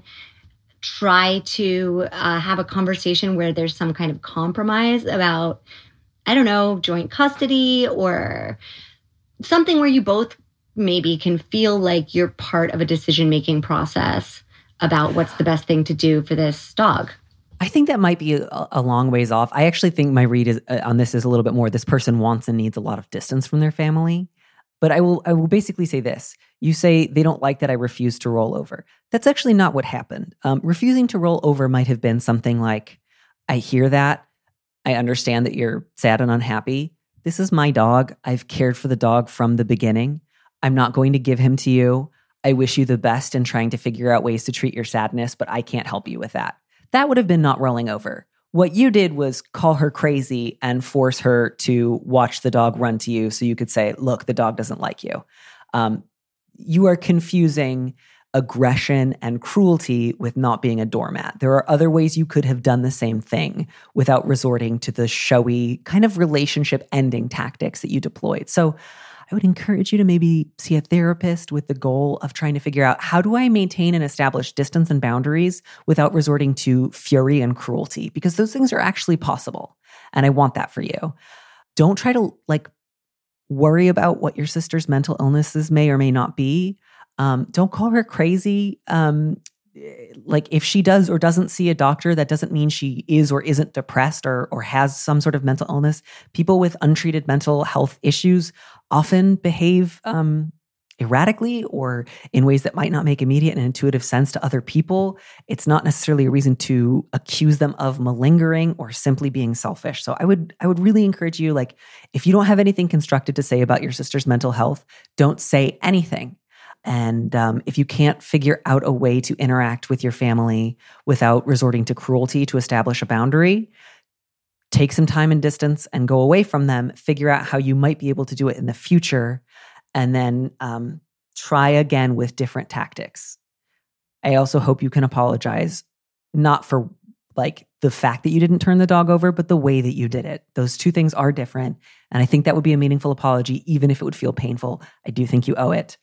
try to uh, have a conversation where there's some kind of compromise about, I don't know, joint custody or something where you both maybe can feel like you're part of a decision-making process about what's the best thing to do for this dog. I think that might be a, a long ways off. I actually think my read is, uh, on this is a little bit more, this person wants and needs a lot of distance from their family. But I will I will basically say this. You say they don't like that I refuse to roll over. That's actually not what happened. Um, refusing to roll over might have been something like, I hear that. I understand that you're sad and unhappy. This is my dog. I've cared for the dog from the beginning. I'm not going to give him to you. I wish you the best in trying to figure out ways to treat your sadness, but I can't help you with that. That would have been not rolling over. What you did was call her crazy and force her to watch the dog run to you so you could say, look, the dog doesn't like you. Um, you are confusing aggression and cruelty with not being a doormat. There are other ways you could have done the same thing without resorting to the showy kind of relationship ending tactics that you deployed. So I would encourage you to maybe see a therapist with the goal of trying to figure out, how do I maintain and establish distance and boundaries without resorting to fury and cruelty? Because those things are actually possible. And I want that for you. Don't try to like worry about what your sister's mental illnesses may or may not be. Um, don't call her crazy. Um, like if she does or doesn't see a doctor, that doesn't mean she is or isn't depressed or or has some sort of mental illness. People with untreated mental health issues often behave um, erratically or in ways that might not make immediate and intuitive sense to other people. It's not necessarily a reason to accuse them of malingering or simply being selfish. So I would I would really encourage you, like, if you don't have anything constructive to say about your sister's mental health, don't say anything. And um, if you can't figure out a way to interact with your family without resorting to cruelty to establish a boundary, take some time and distance and go away from them, figure out how you might be able to do it in the future, and then um, try again with different tactics. I also hope you can apologize, not for like the fact that you didn't turn the dog over, but the way that you did it. Those two things are different. And I think that would be a meaningful apology, even if it would feel painful. I do think you owe it.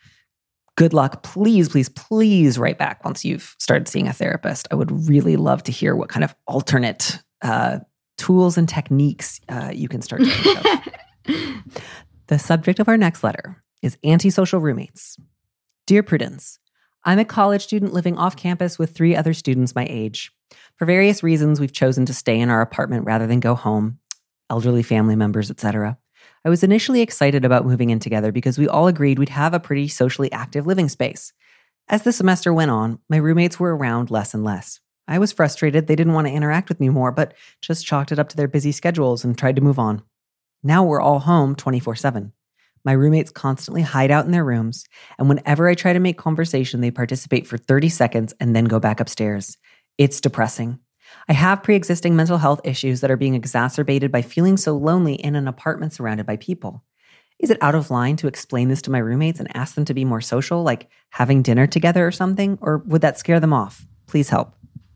Good luck. Please, please, please write back once you've started seeing a therapist. I would really love to hear what kind of alternate uh, tools and techniques uh, you can start to think of. The subject of our next letter is antisocial roommates. Dear Prudence, I'm a college student living off campus with three other students my age. For various reasons, we've chosen to stay in our apartment rather than go home, elderly family members, et cetera. I was initially excited about moving in together because we all agreed we'd have a pretty socially active living space. As the semester went on, my roommates were around less and less. I was frustrated they didn't want to interact with me more, but just chalked it up to their busy schedules and tried to move on. Now we're all home twenty-four seven. My roommates constantly hide out in their rooms, and whenever I try to make conversation, they participate for thirty seconds and then go back upstairs. It's depressing. I have pre-existing mental health issues that are being exacerbated by feeling so lonely in an apartment surrounded by people. Is it out of line to explain this to my roommates and ask them to be more social, like having dinner together or something? Or would that scare them off? Please help.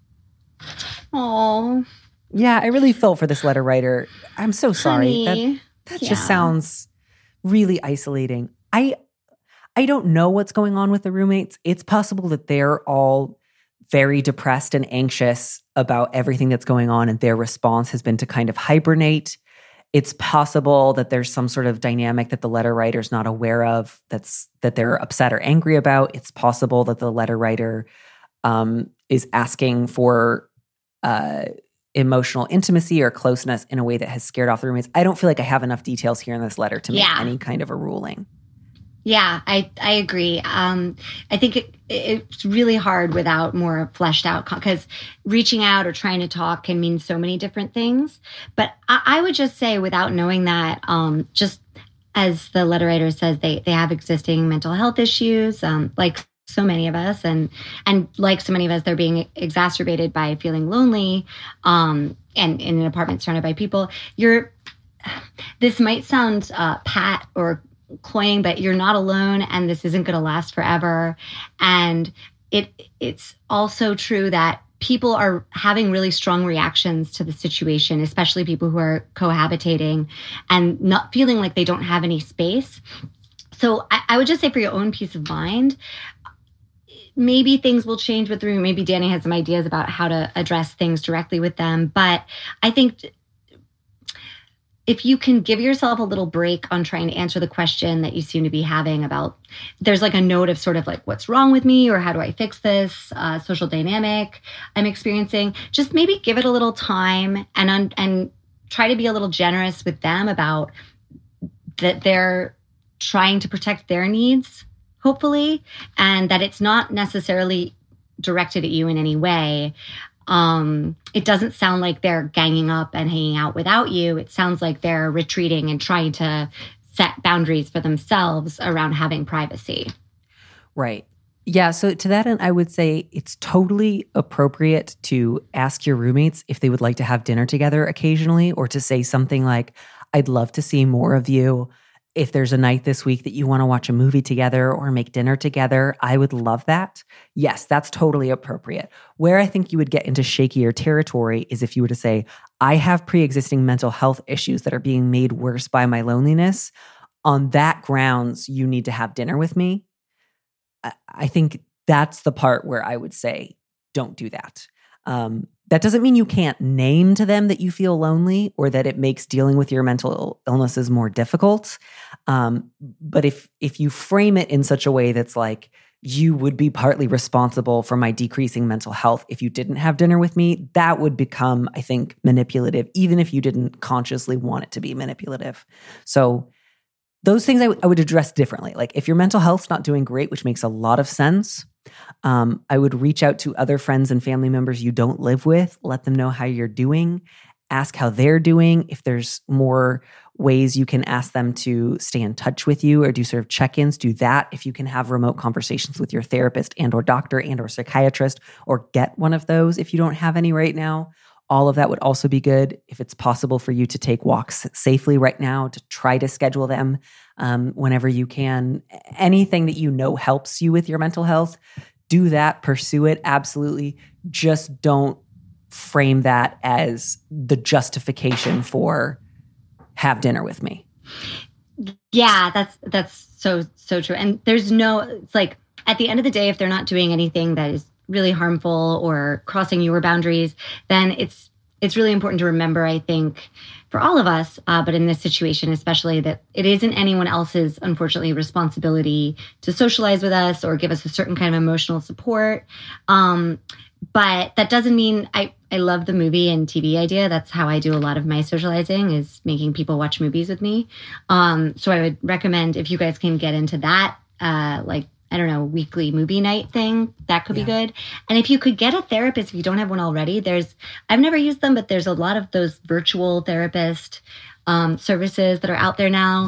Oh, yeah, I really felt for this letter writer. I'm so sorry. Honey. That, that Yeah. just sounds really isolating. I I don't know what's going on with the roommates. It's possible that they're all very depressed and anxious about everything that's going on, and their response has been to kind of hibernate. It's possible that there's some sort of dynamic that the letter writer's not aware of that's that they're upset or angry about. It's possible that the letter writer um, is asking for uh, emotional intimacy or closeness in a way that has scared off the roommates. I don't feel like I have enough details here in this letter to make Yeah. any kind of a ruling. Yeah, I, I agree. Um, I think it, it's really hard without more fleshed out, because reaching out or trying to talk can mean so many different things. But I, I would just say, without knowing that, um, just as the letter writer says, they they have existing mental health issues, um, like so many of us, and and like so many of us, they're being exacerbated by feeling lonely, um, and in an apartment surrounded by people. You're this might sound uh, pat or cloying, but you're not alone, and this isn't going to last forever. And it it's also true that people are having really strong reactions to the situation, especially people who are cohabitating and not feeling like they don't have any space. So I, I would just say, for your own peace of mind, maybe things will change with the room. Maybe Danny has some ideas about how to address things directly with them. But I think if you can give yourself a little break on trying to answer the question that you seem to be having about, there's like a note of sort of like, what's wrong with me, or how do I fix this uh, social dynamic I'm experiencing? Just maybe give it a little time and un- and try to be a little generous with them about that they're trying to protect their needs, hopefully, and that it's not necessarily directed at you in any way. Um, it doesn't sound like they're ganging up and hanging out without you. It sounds like they're retreating and trying to set boundaries for themselves around having privacy. Right. Yeah. So to that end, I would say it's totally appropriate to ask your roommates if they would like to have dinner together occasionally, or to say something like, I'd love to see more of you. If there's a night this week that you want to watch a movie together or make dinner together, I would love that. Yes, that's totally appropriate. Where I think you would get into shakier territory is if you were to say, I have pre-existing mental health issues that are being made worse by my loneliness. On that grounds, you need to have dinner with me. I think that's the part where I would say, don't do that. Um, that doesn't mean you can't name to them that you feel lonely or that it makes dealing with your mental illnesses more difficult. Um, but if if you frame it in such a way that's like, you would be partly responsible for my decreasing mental health if you didn't have dinner with me, that would become, I think, manipulative, even if you didn't consciously want it to be manipulative. So those things I, w- I would address differently. Like if your mental health's not doing great, which makes a lot of sense, um, I would reach out to other friends and family members you don't live with, let them know how you're doing, ask how they're doing. If there's more ways you can ask them to stay in touch with you or do sort of check-ins, do that. If you can have remote conversations with your therapist and or doctor and or psychiatrist, or get one of those if you don't have any right now. All of that would also be good. If it's possible for you to take walks safely right now, to try to schedule them um, whenever you can. Anything that you know helps you with your mental health, do that, pursue it, absolutely. Just don't frame that as the justification for have dinner with me. Yeah, that's that's so, so true. And there's no, it's like, at the end of the day, if they're not doing anything that is really harmful or crossing your boundaries, then it's it's really important to remember, I think, for all of us, uh, but in this situation especially, that it isn't anyone else's, unfortunately, responsibility to socialize with us or give us a certain kind of emotional support. Um, but that doesn't mean I, I love the movie and T V idea. That's how I do a lot of my socializing, is making people watch movies with me. Um, so I would recommend, if you guys can get into that, uh, like, I don't know, weekly movie night thing, that could yeah. be good. And if you could get a therapist, if you don't have one already, there's, I've never used them, but there's a lot of those virtual therapist um, services that are out there now.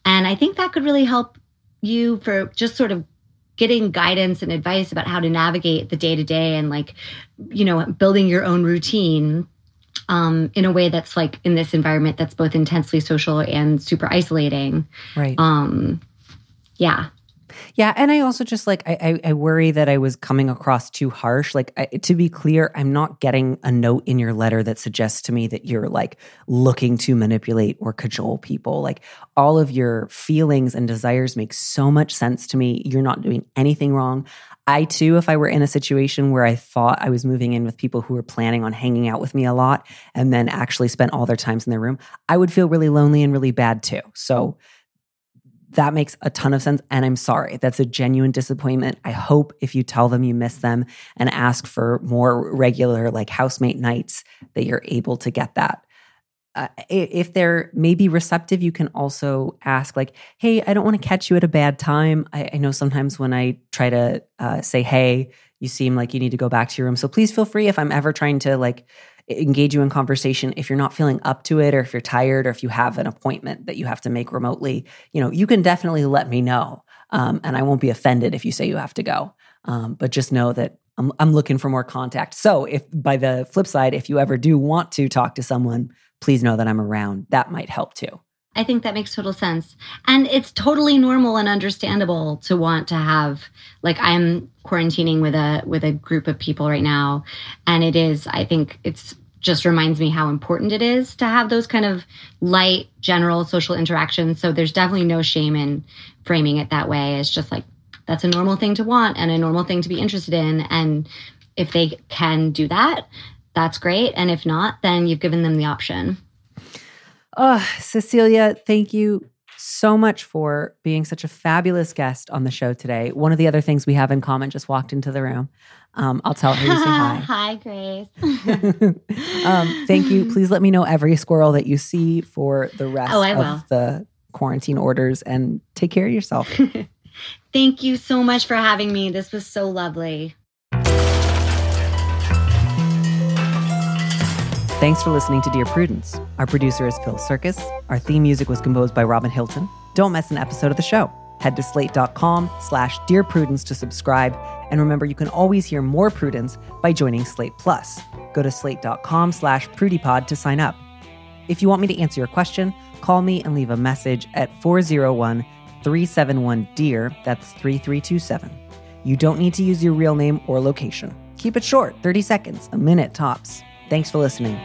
And I think that could really help you for just sort of getting guidance and advice about how to navigate the day-to-day and like, you know, building your own routine um, in a way that's like in this environment that's both intensely social and super isolating. Right. Um, yeah. Yeah. And I also just like, I, I, I worry that I was coming across too harsh. Like, I, to be clear, I'm not getting a note in your letter that suggests to me that you're like looking to manipulate or cajole people. Like, all of your feelings and desires make so much sense to me. You're not doing anything wrong. I too, if I were in a situation where I thought I was moving in with people who were planning on hanging out with me a lot and then actually spent all their times in their room, I would feel really lonely and really bad too. So that makes a ton of sense. And I'm sorry. That's a genuine disappointment. I hope if you tell them you miss them and ask for more regular like housemate nights that you're able to get that. Uh, if they're maybe receptive, you can also ask like, hey, I don't want to catch you at a bad time. I, I know sometimes when I try to uh, say, hey, you seem like you need to go back to your room. So please feel free if I'm ever trying to like engage you in conversation. If you're not feeling up to it, or if you're tired, or if you have an appointment that you have to make remotely, you know, you can definitely let me know. Um, and I won't be offended if you say you have to go. Um, but just know that I'm, I'm looking for more contact. So if by the flip side, if you ever do want to talk to someone, please know that I'm around. That might help too. I think that makes total sense. And it's totally normal and understandable to want to have, like, I'm quarantining with a with a group of people right now. And it is, I think it's just reminds me how important it is to have those kind of light, general social interactions. So there's definitely no shame in framing it that way. It's just like, that's a normal thing to want and a normal thing to be interested in. And if they can do that, that's great. And if not, then you've given them the option. Oh, Cecilia, thank you so much for being such a fabulous guest on the show today. One of the other things we have in common just walked into the room. Um, I'll tell her you say hi. Hi, Grace. um, thank you. Please let me know every squirrel that you see for the rest oh, I of will. the quarantine orders, and take care of yourself. Thank you so much for having me. This was so lovely. Thanks for listening to Dear Prudence. Our producer is Phil Circus. Our theme music was composed by Robin Hilton. Don't miss an episode of the show. Head to slate.com slash Dear Prudence to subscribe. And remember, you can always hear more Prudence by joining Slate Plus. Go to slate.com slash PrudyPod to sign up. If you want me to answer your question, call me and leave a message at four oh one, three seven one, D E A R. That's three three two seven. You don't need to use your real name or location. Keep it short, thirty seconds, a minute tops. Thanks for listening.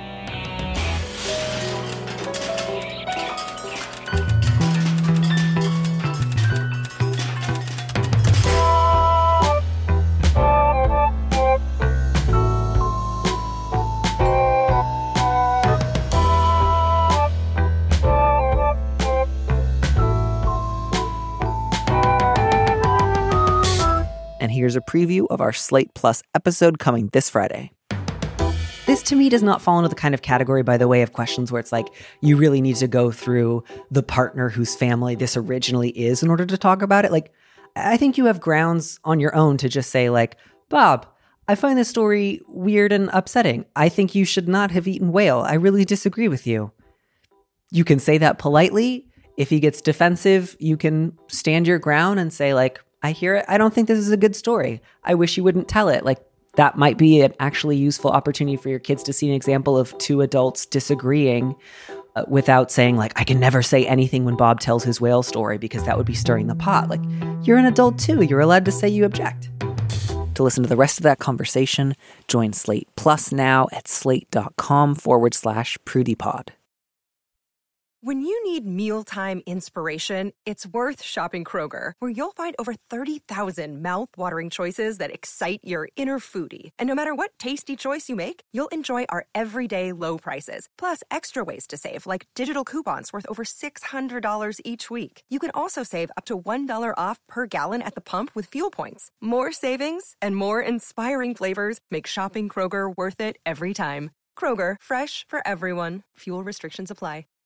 And here's a preview of our Slate Plus episode coming this Friday. This to me does not fall into the kind of category, by the way, of questions where it's like you really need to go through the partner whose family this originally is in order to talk about it. Like, I think you have grounds on your own to just say like, Bob, I find this story weird and upsetting. I think you should not have eaten whale. I really disagree with you. You can say that politely. If he gets defensive, you can stand your ground and say like, I hear it. I don't think this is a good story. I wish you wouldn't tell it. Like, that might be an actually useful opportunity for your kids to see an example of two adults disagreeing uh, without saying like, I can never say anything when Bob tells his whale story because that would be stirring the pot. Like, you're an adult too. You're allowed to say you object. To listen to the rest of that conversation, join Slate Plus now at slate.com forward slash PrudyPod. When you need mealtime inspiration, it's worth shopping Kroger, where you'll find over thirty thousand mouth-watering choices that excite your inner foodie. And no matter what tasty choice you make, you'll enjoy our everyday low prices, plus extra ways to save, like digital coupons worth over six hundred dollars each week. You can also save up to one dollar off per gallon at the pump with fuel points. More savings and more inspiring flavors make shopping Kroger worth it every time. Kroger, fresh for everyone. Fuel restrictions apply.